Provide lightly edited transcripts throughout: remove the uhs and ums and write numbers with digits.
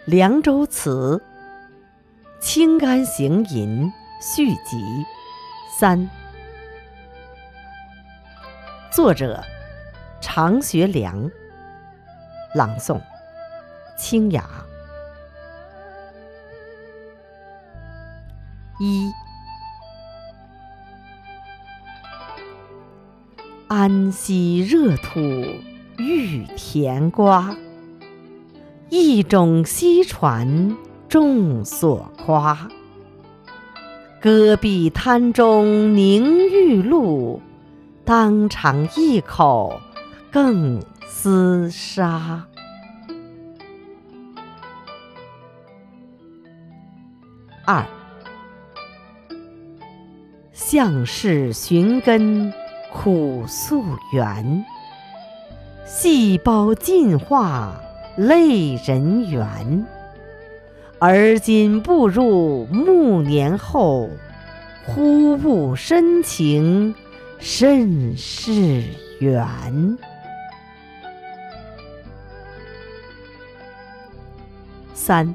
凉州词《清干行吟》续集3。作者常学良，朗诵清雅。1。安溪热土育甜瓜，一种溪船众所夸。戈壁滩中凝玉露，当场一口更厮杀。2。向世寻根苦溯源，细胞进化类人猿。而今步入暮年后，忽悟深情甚是远。3。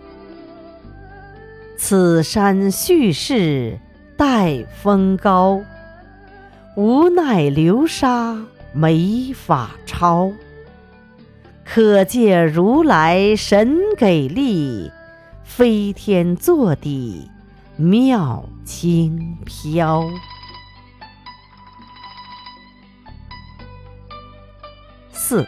此山蓄势待峰高，无奈流沙没法超。可借如来神给力，飞天坐地妙轻飘。4。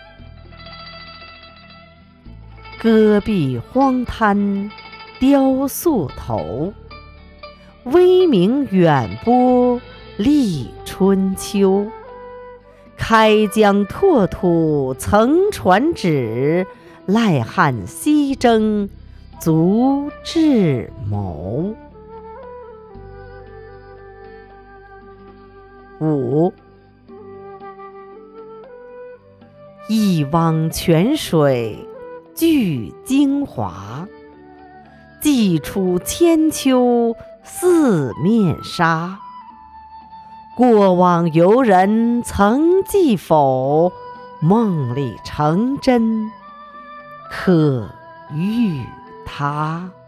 戈壁荒滩雕塑头，威名远播历春秋。开疆拓土曾传旨，赖汉西征足智谋。5。一汪泉水聚精华，寄出千秋四面纱。过往游人曾记否？梦里成真可遇他。